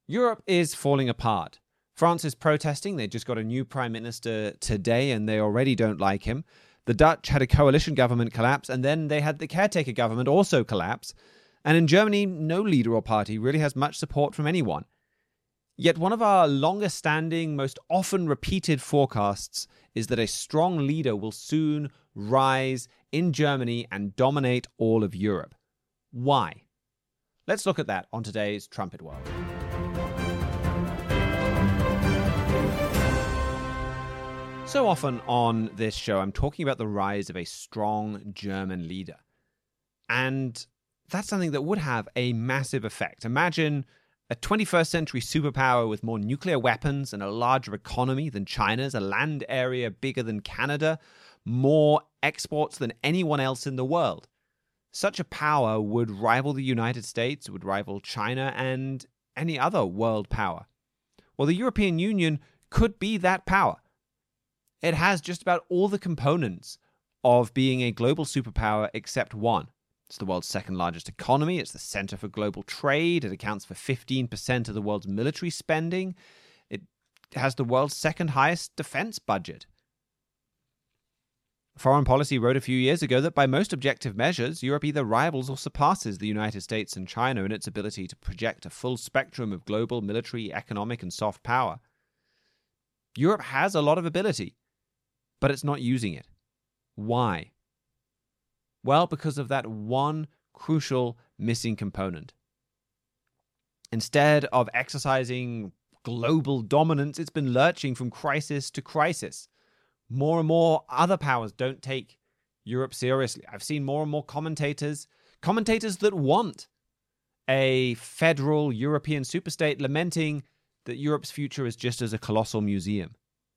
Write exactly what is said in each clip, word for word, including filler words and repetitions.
Europe is falling apart. France is protesting. They just got a new prime minister today, and they already don't like him. The Dutch had a coalition government collapse, and then they had the caretaker government also collapse. And in Germany, no leader or party really has much support from anyone. Yet one of our longest-standing, most often repeated forecasts is that a strong leader will soon rise in Germany and dominate all of Europe. Why? Let's look at that on today's Trumpet World. So often on this show, I'm talking about the rise of a strong German leader. And that's something that would have a massive effect. Imagine a twenty-first century superpower with more nuclear weapons and a larger economy than China's, a land area bigger than Canada, more exports than anyone else in the world. Such a power would rival the United States, would rival China, and any other world power. Well, the European Union could be that power. It has just about all the components of being a global superpower except one. It's the world's second largest economy. It's the center for global trade. It accounts for fifteen percent of the world's military spending. It has the world's second highest defense budget. Foreign Policy wrote a few years ago that by most objective measures, Europe either rivals or surpasses the United States and China in its ability to project a full spectrum of global military, economic, and soft power. Europe has a lot of ability, but it's not using it. Why? Well, because of that one crucial missing component. Instead of exercising global dominance, it's been lurching from crisis to crisis. More and more other powers don't take Europe seriously. I've seen more and more commentators, commentators that want a federal European superstate lamenting that Europe's future is just as a colossal museum.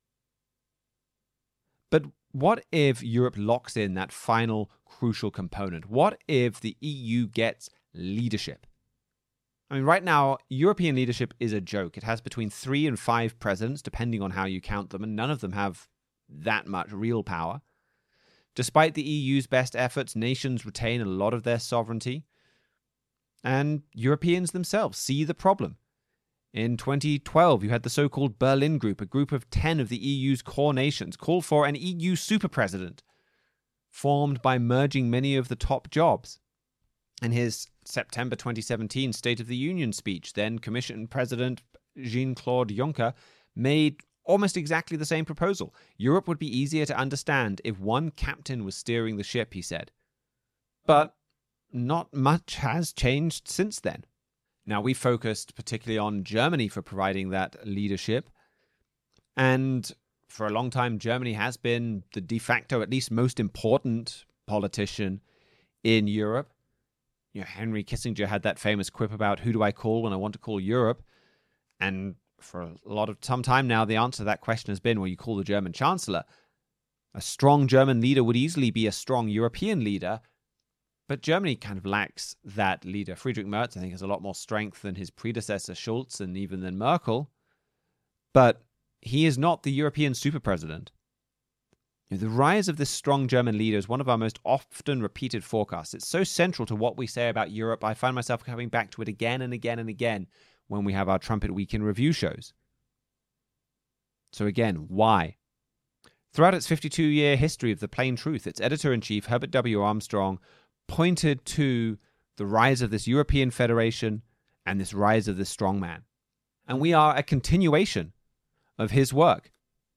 But what if Europe locks in that final crucial component? What if the E U gets leadership? I mean, right now, European leadership is a joke. It has between three and five presidents, depending on how you count them, and none of them have that much real power. Despite the E U's best efforts, nations retain a lot of their sovereignty, and Europeans themselves see the problem. In twenty twelve, you had the so-called Berlin Group, a group of ten of the E U's core nations, call for an E U super-president, formed by merging many of the top jobs. In his September twenty seventeen State of the Union speech, then Commission President Jean-Claude Juncker made almost exactly the same proposal. Europe would be easier to understand if one captain was steering the ship, he said. But not much has changed since then. Now, we focused particularly on Germany for providing that leadership. And for a long time, Germany has been the de facto, at least most important politician in Europe. You know, Henry Kissinger had that famous quip about who do I call when I want to call Europe? And for a lot of some time now, the answer to that question has been, well, you call the German Chancellor. A strong German leader would easily be a strong European leader. But Germany kind of lacks that leader. Friedrich Merz, I think, has a lot more strength than his predecessor, Schulz, and even than Merkel. But he is not the European super-president. The rise of this strong German leader is one of our most often repeated forecasts. It's so central to what we say about Europe, I find myself coming back to it again and again and again when we have our Trumpet Week in Review shows. So again, why? Throughout its fifty-two-year history of The Plain Truth, its editor-in-chief, Herbert W. Armstrong, pointed to the rise of this European Federation and this rise of this strongman. And we are a continuation of his work.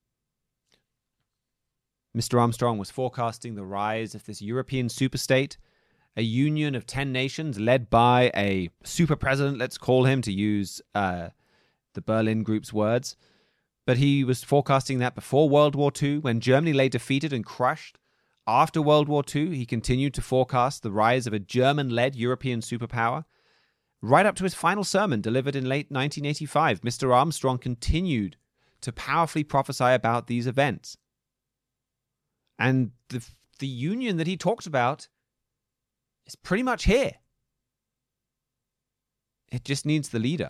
Mister Armstrong was forecasting the rise of this European superstate, a union of ten nations led by a super president, let's call him, to use uh, the Berlin Group's words. But he was forecasting that before World War Two, when Germany lay defeated and crushed. After World War Two, he continued to forecast the rise of a German-led European superpower. Right up to his final sermon delivered in late nineteen eighty-five, Mister Armstrong continued to powerfully prophesy about these events. And the, the union that he talked about is pretty much here. It just needs the leader.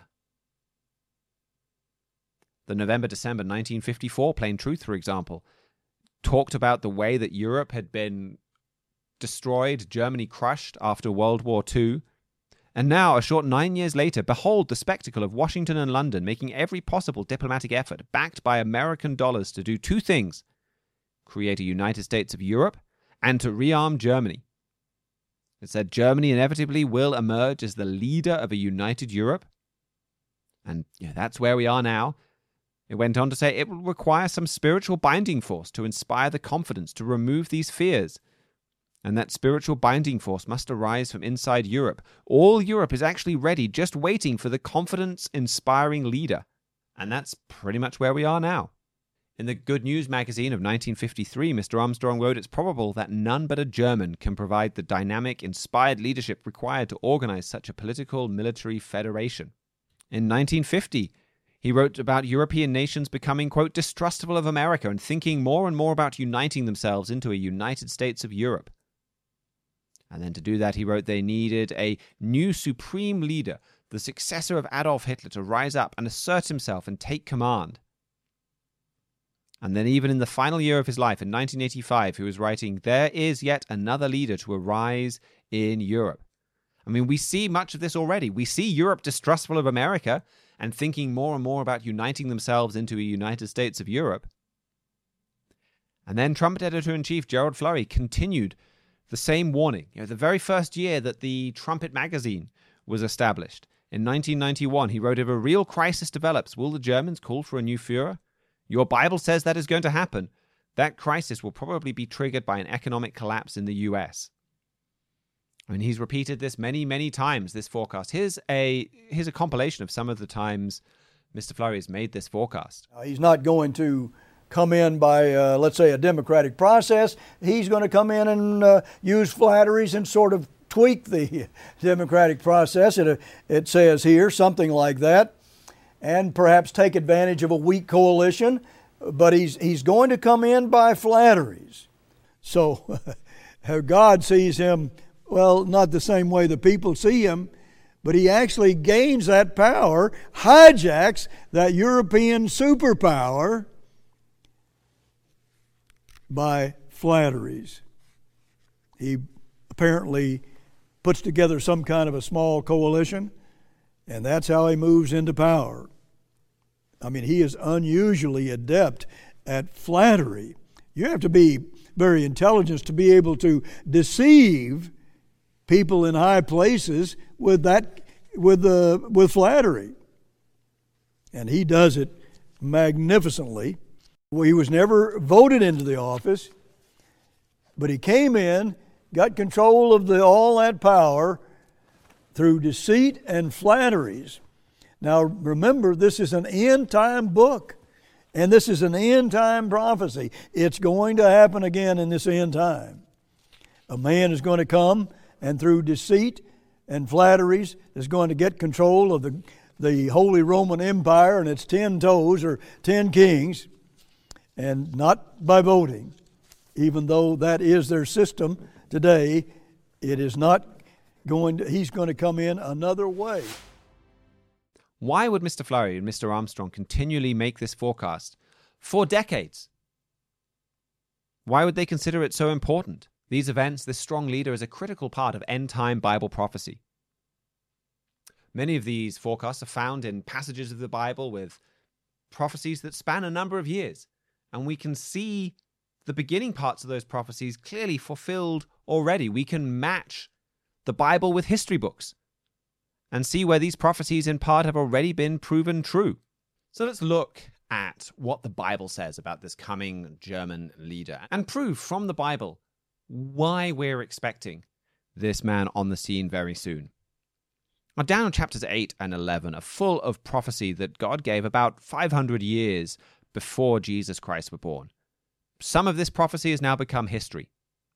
The November-December nineteen fifty-four Plain Truth, for example, talked about the way that Europe had been destroyed, Germany crushed after World War Two, And now, a short nine years later, behold the spectacle of Washington and London making every possible diplomatic effort, backed by American dollars, to do two things: create a United States of Europe and to rearm Germany. It said Germany inevitably will emerge as the leader of a united Europe. And yeah, that's where we are now. It went on to say it will require some spiritual binding force to inspire the confidence to remove these fears. And that spiritual binding force must arise from inside Europe. All Europe is actually ready, just waiting for the confidence-inspiring leader. And that's pretty much where we are now. In the Good News magazine of nineteen fifty-three, Mister Armstrong wrote, "It's probable that none but a German can provide the dynamic, inspired leadership required to organize such a political military federation." In nineteen fifty, he wrote about European nations becoming, quote, distrustful of America and thinking more and more about uniting themselves into a United States of Europe. And then to do that, he wrote they needed a new supreme leader, the successor of Adolf Hitler, to rise up and assert himself and take command. And then even in the final year of his life, in nineteen eighty-five, he was writing, "There is yet another leader to arise in Europe." I mean, we see much of this already. We see Europe distrustful of America and thinking more and more about uniting themselves into a United States of Europe. And then Trumpet Editor-in-Chief Gerald Flurry continued the same warning. You know, the very first year that the Trumpet magazine was established, in nineteen ninety-one, he wrote, "If a real crisis develops, will the Germans call for a new Führer? Your Bible says that is going to happen. That crisis will probably be triggered by an economic collapse in the U S" I mean, he's repeated this many, many times, this forecast. Here's a, here's a compilation of some of the times Mister Flurry has made this forecast. Uh, he's not going to come in by, uh, let's say, a democratic process. He's going to come in and uh, use flatteries and sort of tweak the democratic process. It, it says here something like that, and perhaps take advantage of a weak coalition. But he's, he's going to come in by flatteries. So God sees him, well, not the same way the people see him, but he actually gains that power, hijacks that European superpower by flatteries. He apparently puts together some kind of a small coalition, and that's how he moves into power. I mean, he is unusually adept at flattery. You have to be very intelligent to be able to deceive people in high places with that, with the with flattery, and he does it magnificently. He was never voted into the office, but he came in, got control of the all that power through deceit and flatteries. Now remember, this is an end time book, and this is an end time prophecy. It's going to happen again in this end time. A man is going to come, and through deceit and flatteries is going to get control of the, the Holy Roman Empire and its ten toes or ten kings, and not by voting. Even though that is their system today, it is not going to, he's going to come in another way. Why would Mister Flurry and Mister Armstrong continually make this forecast for decades? Why would they consider it so important? These events, this strong leader, is a critical part of end-time Bible prophecy. Many of these forecasts are found in passages of the Bible with prophecies that span a number of years, and we can see the beginning parts of those prophecies clearly fulfilled already. We can match the Bible with history books and see where these prophecies in part have already been proven true. So let's look at what the Bible says about this coming German leader and prove from the Bible why we're expecting this man on the scene very soon. Now, Daniel chapters eight and eleven are full of prophecy that God gave about five hundred years before Jesus Christ was born. Some of this prophecy has now become history.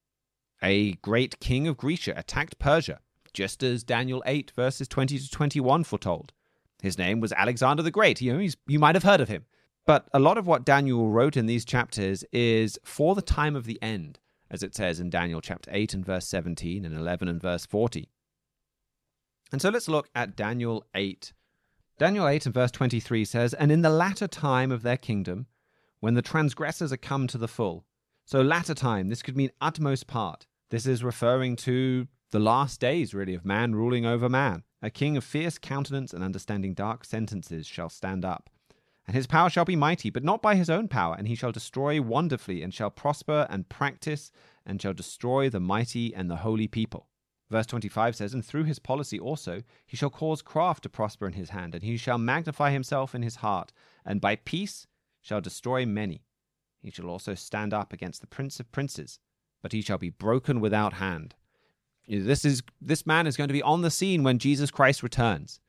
A great king of Grecia attacked Persia, just as Daniel eight verses twenty to twenty-one foretold. His name was Alexander the Great. You know, he's, you might have heard of him. But a lot of what Daniel wrote in these chapters is for the time of the end, as it says in Daniel chapter eight and verse seventeen and eleven and verse forty. And so let's look at Daniel eight. Daniel eight and verse twenty-three says, "And in the latter time of their kingdom, when the transgressors are come to the full." So latter time, this could mean utmost part. This is referring to the last days, really, of man ruling over man. A king of fierce countenance and understanding dark sentences shall stand up. And his power shall be mighty, but not by his own power. And he shall destroy wonderfully, and shall prosper and practice, and shall destroy the mighty and the holy people. Verse twenty-five says, And through his policy also he shall cause craft to prosper in his hand, and he shall magnify himself in his heart, and by peace shall destroy many. He shall also stand up against the prince of princes, but he shall be broken without hand. This is this man is going to be on the scene when Jesus Christ returns.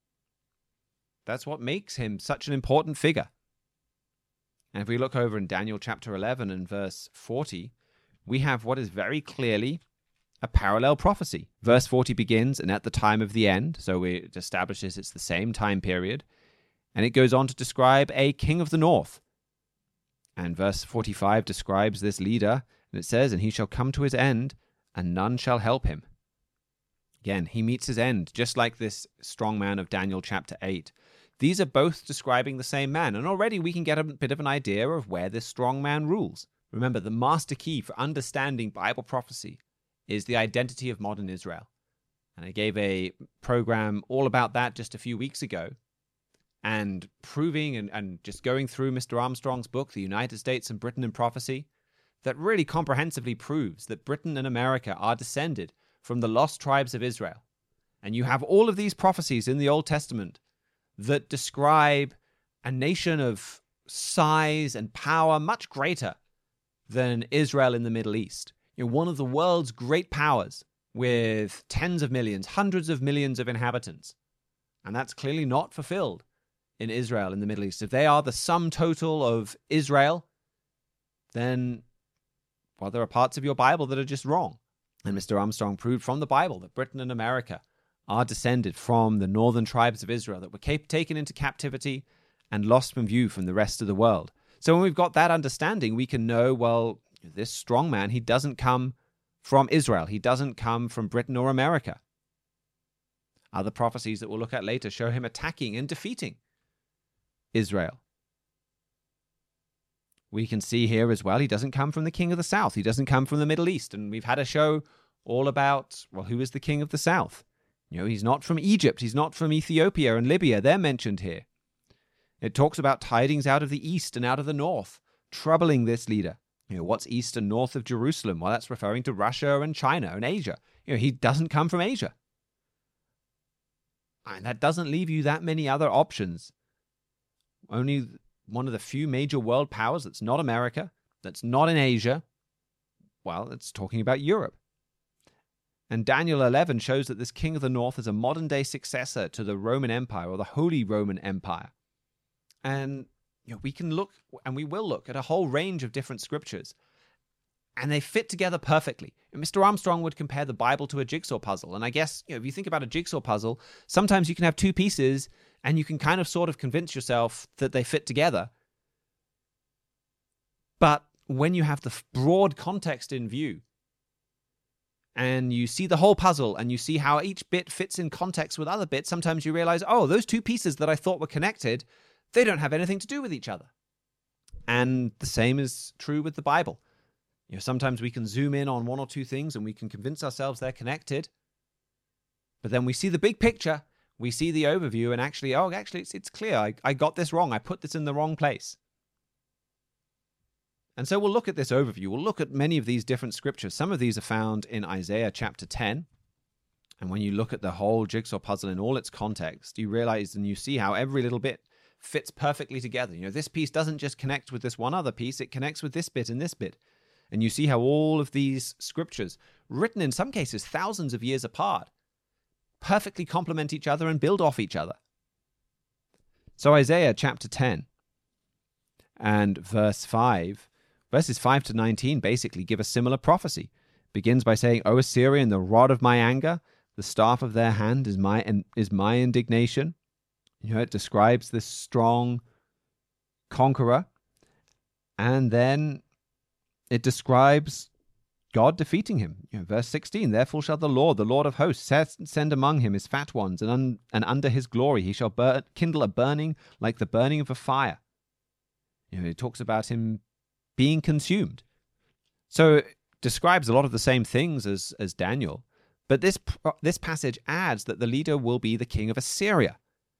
That's what makes him such an important figure. And if we look over in Daniel chapter eleven and verse forty, we have what is very clearly a parallel prophecy. Verse forty begins, and at the time of the end, so it establishes it's the same time period, and it goes on to describe a king of the north. And verse forty-five describes this leader, and it says, And he shall come to his end, and none shall help him. Again, he meets his end, just like this strong man of Daniel chapter eight. These are both describing the same man, and already we can get a bit of an idea of where this strong man rules. Remember, the master key for understanding Bible prophecy is the identity of modern Israel. And I gave a program all about that just a few weeks ago, and proving and, and just going through Mister Armstrong's book, The United States and Britain in Prophecy, that really comprehensively proves that Britain and America are descended from the lost tribes of Israel. And you have all of these prophecies in the Old Testament that describe a nation of size and power much greater than Israel in the Middle East. You know, one of the world's great powers with tens of millions, hundreds of millions of inhabitants. And that's clearly not fulfilled in Israel in the Middle East. If they are the sum total of Israel, then, well, there are parts of your Bible that are just wrong. And Mister Armstrong proved from the Bible that Britain and America are descended from the northern tribes of Israel that were cap- taken into captivity and lost from view from the rest of the world. So when we've got that understanding, we can know, well, this strong man, he doesn't come from Israel. He doesn't come from Britain or America. Other prophecies that we'll look at later show him attacking and defeating Israel. We can see here as well, he doesn't come from the king of the south. He doesn't come from the Middle East. And we've had a show all about, well, who is the king of the south? You know, he's not from Egypt. He's not from Ethiopia and Libya. They're mentioned here. It talks about tidings out of the east and out of the north, troubling this leader. You know, what's east and north of Jerusalem? Well, that's referring to Russia and China and Asia. You know, he doesn't come from Asia. And that doesn't leave you that many other options. Only one of the few major world powers that's not America, that's not in Asia. Well, it's talking about Europe. And Daniel eleven shows that this king of the north is a modern-day successor to the Roman Empire, or the Holy Roman Empire. And you know, we can look, and we will look, at a whole range of different scriptures, and they fit together perfectly. Mister Armstrong would compare the Bible to a jigsaw puzzle, and I guess, you know, if you think about a jigsaw puzzle, sometimes you can have two pieces, and you can kind of sort of convince yourself that they fit together. But when you have the broad context in view, and you see the whole puzzle, and you see how each bit fits in context with other bits, sometimes you realize, oh, those two pieces that I thought were connected, they don't have anything to do with each other. And the same is true with the Bible. You know, sometimes we can zoom in on one or two things, and we can convince ourselves they're connected. But then we see the big picture, we see the overview, and actually, oh, actually, it's, it's clear. I, I got this wrong. I put this in the wrong place. And so we'll look at this overview. We'll look at many of these different scriptures. Some of these are found in Isaiah chapter ten. And when you look at the whole jigsaw puzzle in all its context, you realize and you see how every little bit fits perfectly together. You know, this piece doesn't just connect with this one other piece. It connects with this bit and this bit. And you see how all of these scriptures, written in some cases thousands of years apart, perfectly complement each other and build off each other. So Isaiah chapter ten and verse five, verses five to nineteen basically give a similar prophecy. Begins by saying, O Assyrian, the rod of my anger, the staff of their hand is my is my indignation. You know, it describes this strong conqueror. And then it describes God defeating him. You know, verse sixteen, Therefore shall the Lord, the Lord of hosts, send among him his fat ones, and, un, and under his glory he shall burn, kindle a burning like the burning of a fire. You know, it talks about him being consumed. So it describes a lot of the same things as, as Daniel, But this, this passage adds that the leader will be the king of Assyria.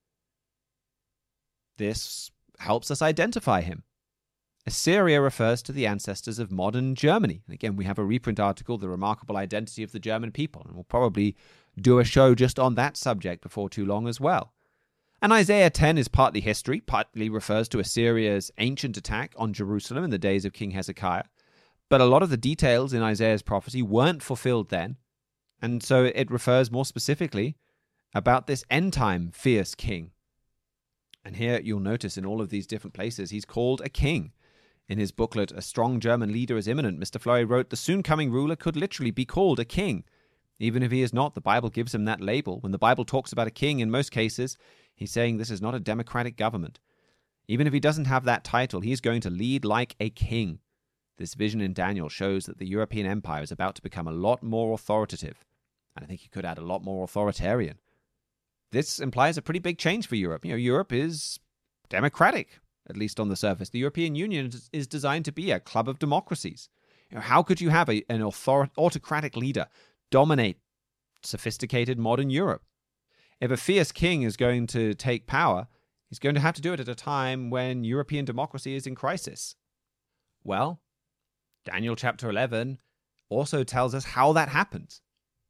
This helps us identify him. Assyria refers to the ancestors of modern Germany. And again, we have a reprint article, The Remarkable Identity of the German People, and we'll probably do a show just on that subject before too long as well. And Isaiah ten is partly history, partly refers to Assyria's ancient attack on Jerusalem in the days of King Hezekiah. But a lot of the details in Isaiah's prophecy weren't fulfilled then, and so it refers more specifically about this end-time fierce king. And here you'll notice in all of these different places, he's called a king. In his booklet, A Strong German Leader is Imminent, Mister Flurry wrote, the soon-coming ruler could literally be called a king. Even if he is not, the Bible gives him that label. When the Bible talks about a king, in most cases, he's saying this is not a democratic government. Even if he doesn't have that title, he's going to lead like a king. This vision in Daniel shows that the European Empire is about to become a lot more authoritative. And I think you could add a lot more authoritarian. This implies a pretty big change for Europe. You know, Europe is democratic, at least on the surface. The European Union is designed to be a club of democracies. You know, how could you have a, an author- autocratic leader dominate sophisticated modern Europe? If a fierce king is going to take power, he's going to have to do it at a time when European democracy is in crisis. Well, Daniel chapter eleven also tells us how that happens.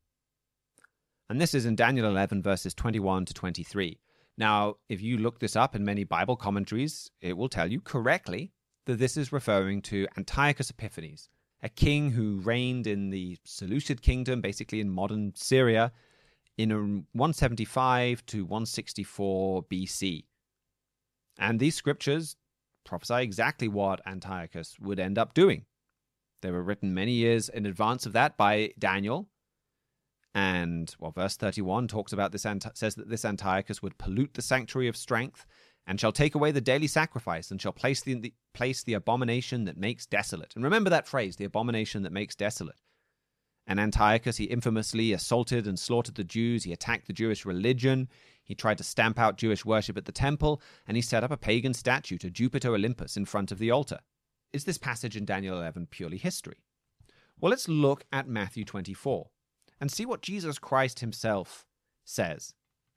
And this is in Daniel eleven, verses twenty-one to twenty-three. Now, if you look this up in many Bible commentaries, it will tell you correctly that this is referring to Antiochus Epiphanes, a king who reigned in the Seleucid kingdom, basically in modern Syria, in one seventy-five to one sixty-four B C. And these scriptures prophesy exactly what Antiochus would end up doing. They were written many years in advance of that by Daniel. And, well, verse thirty-one talks about this, says that this Antiochus would pollute the sanctuary of strength, and shall take away the daily sacrifice, and shall place the, the place the abomination that makes desolate. And remember that phrase, the abomination that makes desolate. And Antiochus, he infamously assaulted and slaughtered the Jews. He attacked the Jewish religion. He tried to stamp out Jewish worship at the temple, and he set up a pagan statue to Jupiter Olympus in front of the altar. Is this passage in Daniel eleven purely history? Well, let's look at Matthew twenty-four and see what Jesus Christ himself says.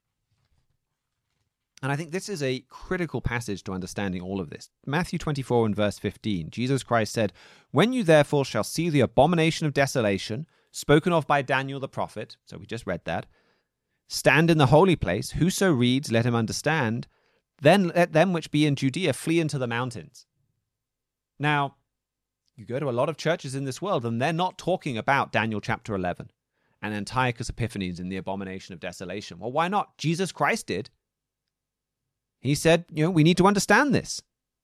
And I think this is a critical passage to understanding all of this. Matthew twenty-four and verse fifteen, Jesus Christ said, "When you therefore shall see the abomination of desolation, spoken of by Daniel the prophet," so we just read that, "stand in the holy place, whoso reads, let him understand, then let them which be in Judea flee into the mountains." Now, you go to a lot of churches in this world, and they're not talking about Daniel chapter eleven and Antiochus Epiphanes and the abomination of desolation. Well, why not? Jesus Christ did. He said, you know, we need to understand this.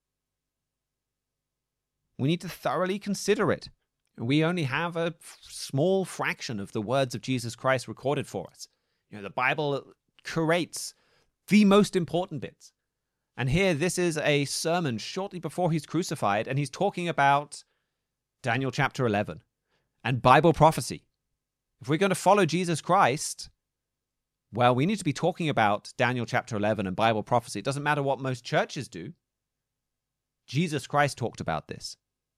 We need to thoroughly consider it. We only have a f- small fraction of the words of Jesus Christ recorded for us. You know, the Bible curates the most important bits. And here, this is a sermon shortly before he's crucified, and he's talking about Daniel chapter eleven and Bible prophecy. If we're going to follow Jesus Christ, well, we need to be talking about Daniel chapter eleven and Bible prophecy. It doesn't matter what most churches do. Jesus Christ talked about this.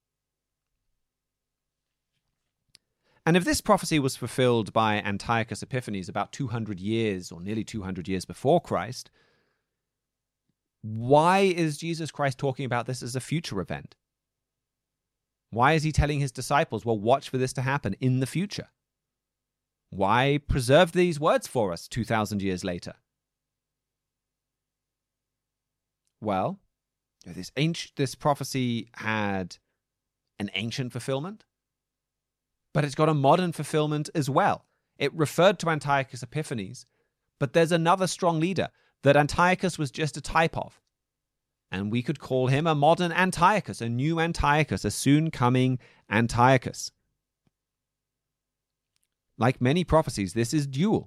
And if this prophecy was fulfilled by Antiochus Epiphanes about two hundred years or nearly two hundred years before Christ, why is Jesus Christ talking about this as a future event? Why is he telling his disciples, well, watch for this to happen in the future? Why preserve these words for us two thousand years later? Well, this ancient, this prophecy had an ancient fulfillment, but it's got a modern fulfillment as well. It referred to Antiochus Epiphanes, but there's another strong leader that Antiochus was just a type of. And we could call him a modern Antiochus, a new Antiochus, a soon-coming Antiochus. Like many prophecies, this is dual.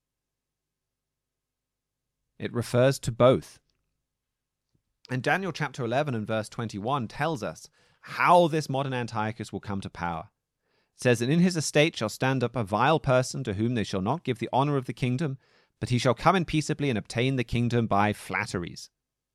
It refers to both. And Daniel chapter eleven and verse twenty-one tells us how this modern Antiochus will come to power. It says, "And in his estate shall stand up a vile person to whom they shall not give the honor of the kingdom, but he shall come in peaceably and obtain the kingdom by flatteries."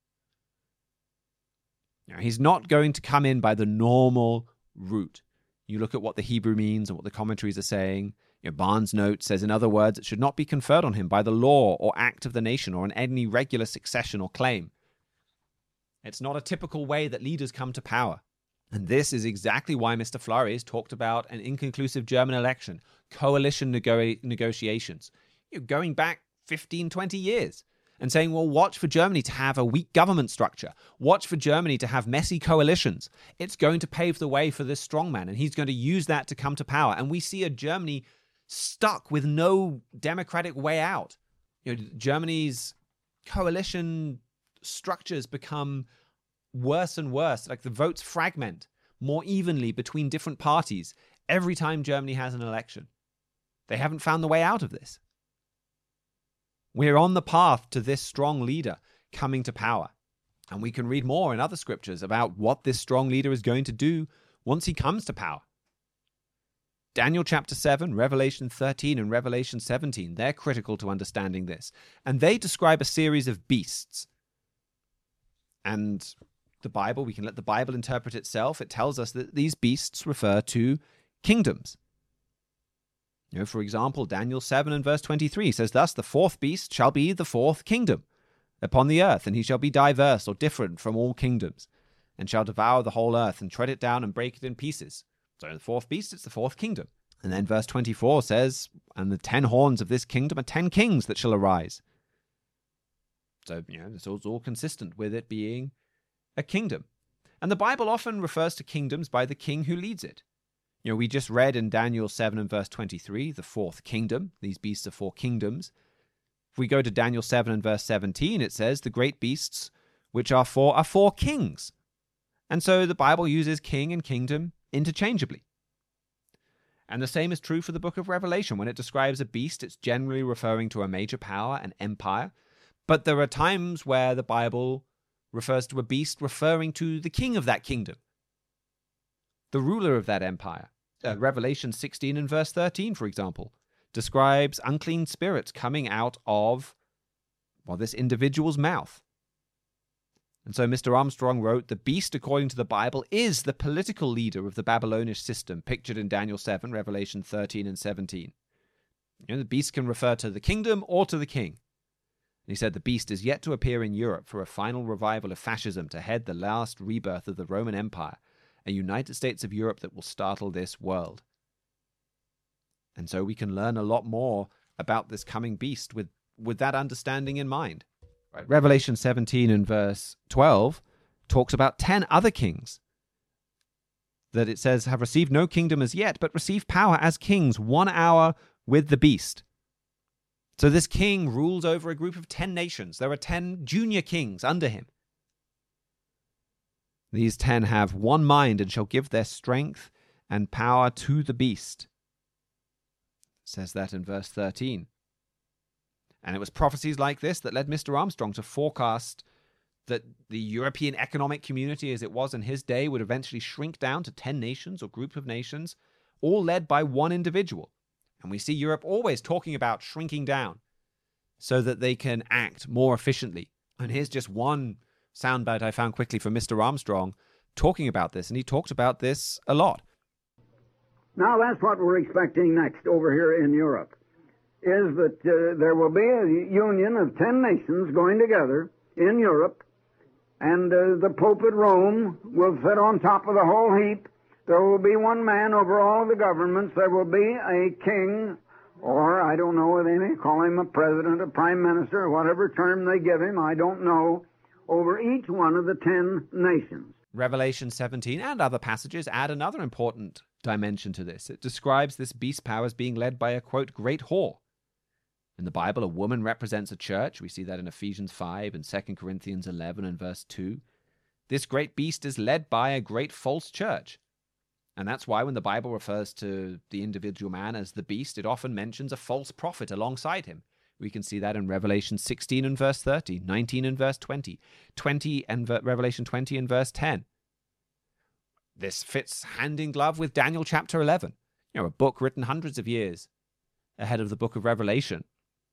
Now, he's not going to come in by the normal route. You look at what the Hebrew means and what the commentaries are saying. You know, Barnes' note says, in other words, it should not be conferred on him by the law or act of the nation or in any regular succession or claim. It's not a typical way that leaders come to power. And this is exactly why Mister Flores talked about an inconclusive German election, coalition nego- negotiations, you know, going back fifteen, twenty years, and saying, well, watch for Germany to have a weak government structure. Watch for Germany to have messy coalitions. It's going to pave the way for this strongman, and he's going to use that to come to power. And we see a Germany stuck with no democratic way out. You know, Germany's coalition structures become worse and worse. Like the votes fragment more evenly between different parties every time Germany has an election. They haven't found the way out of this. We're on the path to this strong leader coming to power. And we can read more in other scriptures about what this strong leader is going to do once he comes to power. Daniel chapter seven, Revelation thirteen, and Revelation seventeen, they're critical to understanding this. And they describe a series of beasts. And the Bible, we can let the Bible interpret itself. It tells us that these beasts refer to kingdoms. You know, for example, Daniel seven and verse twenty-three says, thus the fourth beast shall be the fourth kingdom upon the earth, and he shall be diverse or different from all kingdoms, and shall devour the whole earth, and tread it down and break it in pieces. So the fourth beast, it's the fourth kingdom. And then verse twenty-four says, and the ten horns of this kingdom are ten kings that shall arise. So, you know, it's all, it's all consistent with it being a kingdom. And the Bible often refers to kingdoms by the king who leads it. You know, we just read in Daniel seven and verse twenty-three, the fourth kingdom. These beasts are four kingdoms. If we go to Daniel seven and verse seventeen, it says, the great beasts which are four are four kings. And so the Bible uses king and kingdom interchangeably. And the same is true for the book of Revelation. When it describes a beast, it's generally referring to a major power, an empire. But there are times where the Bible refers to a beast referring to the king of that kingdom, the ruler of that empire. Uh, Revelation sixteen and verse thirteen, for example, describes unclean spirits coming out of, well, this individual's mouth. And so Mister Armstrong wrote, the beast, according to the Bible, is the political leader of the Babylonish system, pictured in Daniel seven, Revelation thirteen and seventeen. You know, the beast can refer to the kingdom or to the king. And he said the beast is yet to appear in Europe for a final revival of fascism to head the last rebirth of the Roman Empire, a United States of Europe that will startle this world. And so we can learn a lot more about this coming beast with, with that understanding in mind. Right. Revelation seventeen and verse twelve talks about ten other kings that it says have received no kingdom as yet, but receive power as kings one hour with the beast. So this king rules over a group of ten nations. There are ten junior kings under him. These ten have one mind and shall give their strength and power to the beast. It says that in verse thirteen. And it was prophecies like this that led Mister Armstrong to forecast that the European economic community, as it was in his day, would eventually shrink down to ten nations or group of nations, all led by one individual. And we see Europe always talking about shrinking down so that they can act more efficiently. And here's just one soundbite I found quickly from Mister Armstrong talking about this, and he talked about this a lot. Now that's what we're expecting next over here in Europe, is that uh, there will be a union of ten nations going together in Europe, and uh, the Pope at Rome will sit on top of the whole heap. There will be one man over all the governments. There will be a king, or I don't know what they may call him, a president, a prime minister, whatever term they give him, I don't know, over each one of the ten nations. Revelation seventeen and other passages add another important dimension to this. It describes this beast power as being led by a, quote, great whore. In the Bible, a woman represents a church. We see that in Ephesians five and Second Corinthians eleven and verse two. This great beast is led by a great false church. And that's why when the Bible refers to the individual man as the beast, it often mentions a false prophet alongside him. We can see that in Revelation sixteen and verse thirty, nineteen and verse twenty, twenty and ver- Revelation twenty and verse ten. This fits hand in glove with Daniel chapter eleven, you know, a book written hundreds of years ahead of the book of Revelation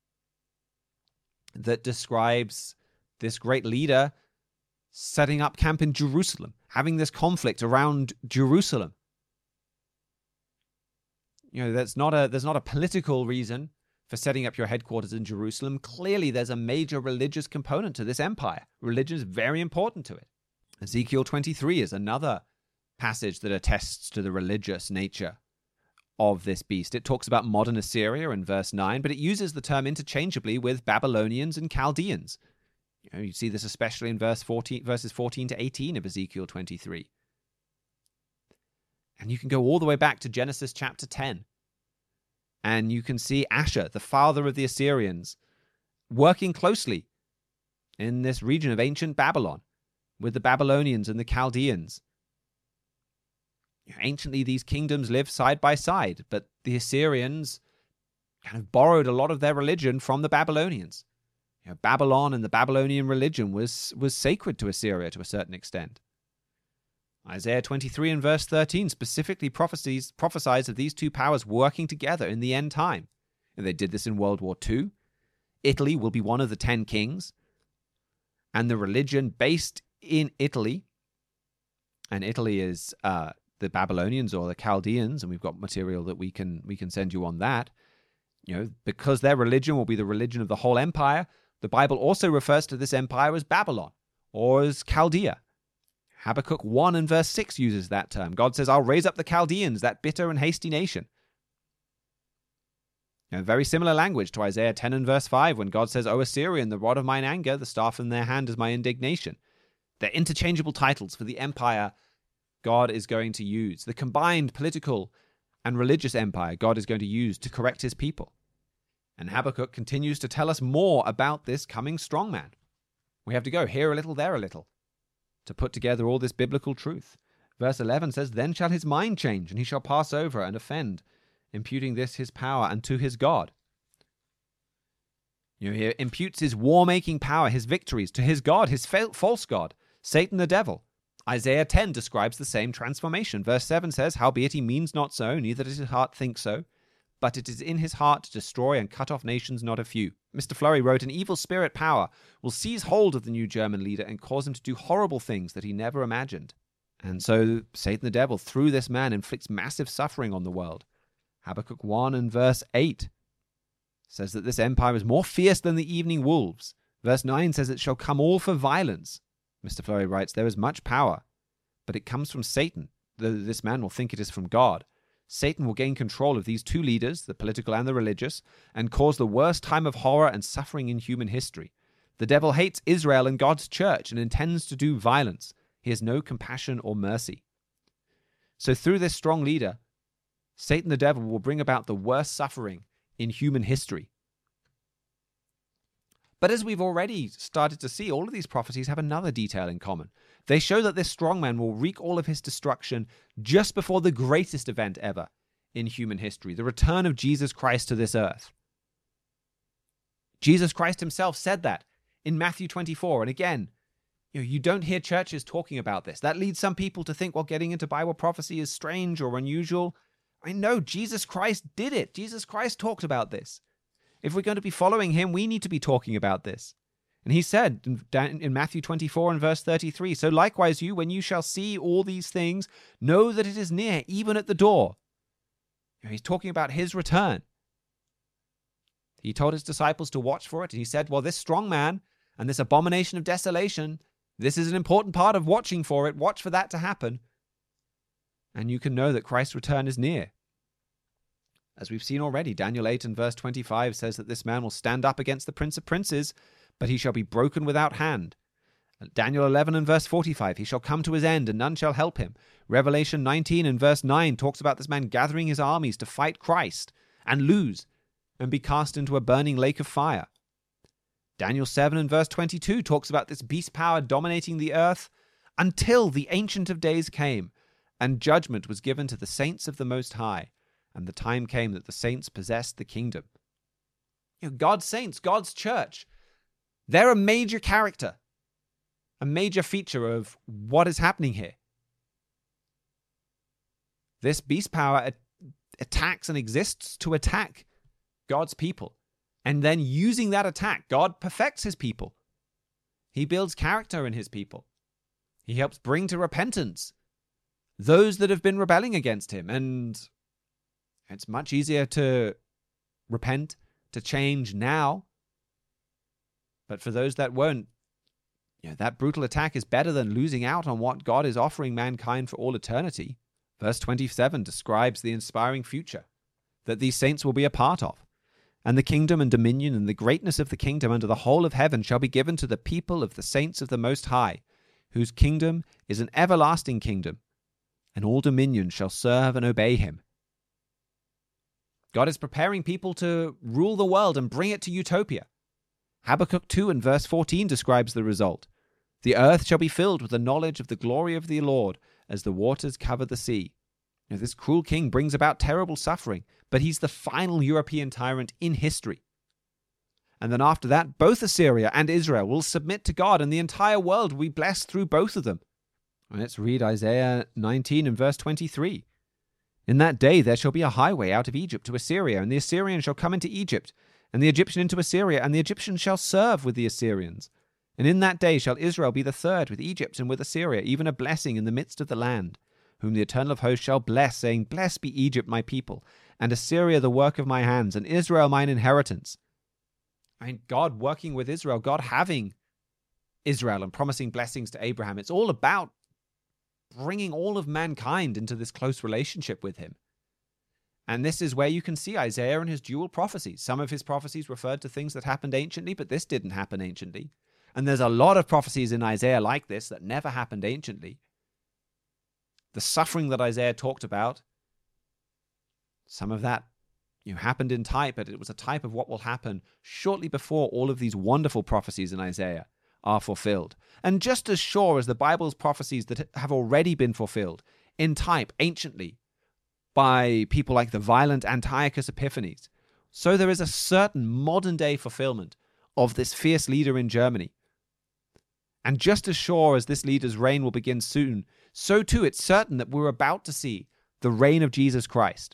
that describes this great leader setting up camp in Jerusalem, having this conflict around Jerusalem. You know, that's not a, there's not a political reason for setting up your headquarters in Jerusalem. Clearly, there's a major religious component to this empire. Religion is very important to it. Ezekiel twenty-three is another passage that attests to the religious nature of this beast. It talks about modern Assyria in verse nine, but it uses the term interchangeably with Babylonians and Chaldeans. You know, you see this especially in verse fourteen, verses fourteen to eighteen of Ezekiel twenty-three. And you can go all the way back to Genesis chapter ten. And you can see Ashur, the father of the Assyrians, working closely in this region of ancient Babylon with the Babylonians and the Chaldeans. Anciently, these kingdoms lived side by side, but the Assyrians kind of borrowed a lot of their religion from the Babylonians. You know, Babylon and the Babylonian religion was, was sacred to Assyria to a certain extent. Isaiah twenty-three and verse thirteen specifically prophesies, prophesies of these two powers working together in the end time. And they did this in World War Two. Italy will be one of the ten kings. And the religion based in Italy, and Italy is uh, the Babylonians or the Chaldeans, and we've got material that we can we can send you on that. You know, because their religion will be the religion of the whole empire, the Bible also refers to this empire as Babylon or as Chaldea. Habakkuk one and verse six uses that term. God says, I'll raise up the Chaldeans, that bitter and hasty nation. You know, very similar language to Isaiah ten and verse five, when God says, O Assyrian, the rod of mine anger, the staff in their hand is my indignation. They're interchangeable titles for the empire God is going to use, the combined political and religious empire God is going to use to correct his people. And Habakkuk continues to tell us more about this coming strongman. We have to go here a little, there a little, to put together all this biblical truth. Verse eleven says, Then shall his mind change, and he shall pass over and offend, imputing this his power unto his God. You know, he imputes his war-making power, his victories, to his God, his fa- false God, Satan the devil. Isaiah ten describes the same transformation. Verse seven says, Howbeit he means not so, neither does his heart think so, but it is in his heart to destroy and cut off nations not a few. Mister Flurry wrote, An evil spirit power will seize hold of the new German leader and cause him to do horrible things that he never imagined. And so Satan the devil, through this man, inflicts massive suffering on the world. Habakkuk one and verse eight says that this empire is more fierce than the evening wolves. Verse nine says it shall come all for violence. Mister Flurry writes, There is much power, but it comes from Satan, though this man will think it is from God. Satan will gain control of these two leaders, the political and the religious, and cause the worst time of horror and suffering in human history. The devil hates Israel and God's church and intends to do violence. He has no compassion or mercy. So through this strong leader, Satan the devil will bring about the worst suffering in human history. But as we've already started to see, all of these prophecies have another detail in common. They show that this strongman will wreak all of his destruction just before the greatest event ever in human history, the return of Jesus Christ to this earth. Jesus Christ himself said that in Matthew twenty-four. And again, you know, you don't hear churches talking about this. That leads some people to think, well, getting into Bible prophecy is strange or unusual. I know Jesus Christ did it. Jesus Christ talked about this. If we're going to be following him, we need to be talking about this. And he said in Matthew twenty-four and verse thirty-three, So likewise you, when you shall see all these things, know that it is near, even at the door. You know, he's talking about his return. He told his disciples to watch for it. And he said, well, this strong man and this abomination of desolation, this is an important part of watching for it. Watch for that to happen. And you can know that Christ's return is near. As we've seen already, Daniel eight and verse twenty-five says that this man will stand up against the prince of princes, but he shall be broken without hand. Daniel eleven and verse forty-five, he shall come to his end, and none shall help him. Revelation nineteen and verse nine talks about this man gathering his armies to fight Christ, and lose, and be cast into a burning lake of fire. Daniel seven and verse twenty-two talks about this beast power dominating the earth until the Ancient of Days came, and judgment was given to the saints of the Most High. And the time came that the saints possessed the kingdom. You know, God's saints, God's church, they're a major character, a major feature of what is happening here. This beast power attacks and exists to attack God's people. And then using that attack, God perfects his people. He builds character in his people. He helps bring to repentance those that have been rebelling against him. And It's much easier to repent, to change now. But for those that won't, you know, that brutal attack is better than losing out on what God is offering mankind for all eternity. Verse twenty-seven describes the inspiring future that these saints will be a part of. And the kingdom and dominion and the greatness of the kingdom under the whole of heaven shall be given to the people of the saints of the Most High, whose kingdom is an everlasting kingdom, and all dominion shall serve and obey him. God is preparing people to rule the world and bring it to utopia. Habakkuk two and verse fourteen describes the result. The earth shall be filled with the knowledge of the glory of the Lord, as the waters cover the sea. Now, this cruel king brings about terrible suffering, but he's the final European tyrant in history. And then after that, both Assyria and Israel will submit to God, and the entire world will be blessed through both of them. And let's read Isaiah nineteen and verse twenty-three. In that day there shall be a highway out of Egypt to Assyria, and the Assyrian shall come into Egypt, and the Egyptian into Assyria, and the Egyptians shall serve with the Assyrians. And in that day shall Israel be the third with Egypt and with Assyria, even a blessing in the midst of the land, whom the Eternal of hosts shall bless, saying, Blessed be Egypt, my people, and Assyria the work of my hands, and Israel mine inheritance. I mean, God working with Israel, God having Israel and promising blessings to Abraham. It's all about bringing all of mankind into this close relationship with him. And this is where you can see Isaiah and his dual prophecies. Some of his prophecies referred to things that happened anciently, but this didn't happen anciently. And there's a lot of prophecies in Isaiah like this that never happened anciently. The suffering that Isaiah talked about, some of that you know, happened in type, but it was a type of what will happen shortly before all of these wonderful prophecies in Isaiah are fulfilled. And just as sure as the Bible's prophecies that have already been fulfilled in type anciently by people like the violent Antiochus Epiphanes, so there is a certain modern-day fulfillment of this fierce leader in Germany. And just as sure as this leader's reign will begin soon, so too it's certain that we're about to see the reign of Jesus Christ.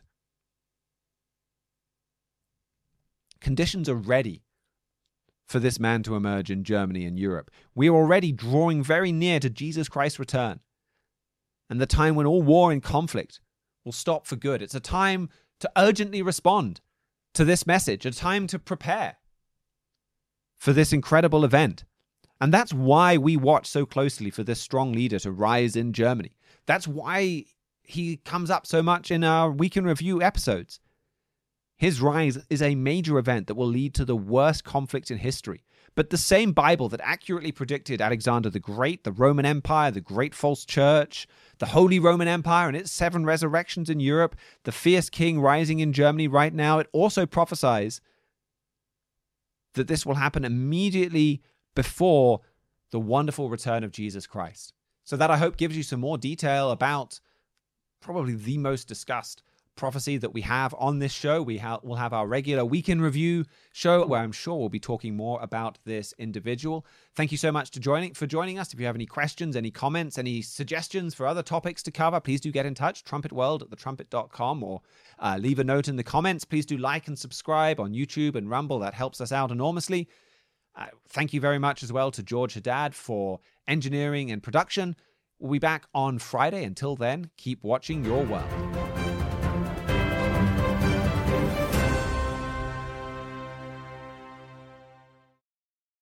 Conditions are ready for this man to emerge in Germany and Europe. We are already drawing very near to Jesus Christ's return, and the time when all war and conflict will stop for good. It's a time to urgently respond to this message, a time to prepare for this incredible event. And that's why we watch so closely for this strong leader to rise in Germany. That's why he comes up so much in our Week in Review episodes. His rise is a major event that will lead to the worst conflict in history. But the same Bible that accurately predicted Alexander the Great, the Roman Empire, the Great False Church, the Holy Roman Empire and its seven resurrections in Europe, the fierce king rising in Germany right now, it also prophesies that this will happen immediately before the wonderful return of Jesus Christ. So that, I hope, gives you some more detail about probably the most discussed prophecy that we have on this show. We ha- will have our regular Week in Review show where I'm sure we'll be talking more about this individual. Thank you so much to joining for joining us. If you have any questions, any comments, any suggestions for other topics to cover, please do get in touch, trumpetworld at the trumpet dot com, or uh, leave a note in the comments. Please do like and subscribe on YouTube and Rumble. That helps us out enormously. Uh, thank you very much as well to George Haddad for engineering and production. We'll be back on Friday. Until then, keep watching your world.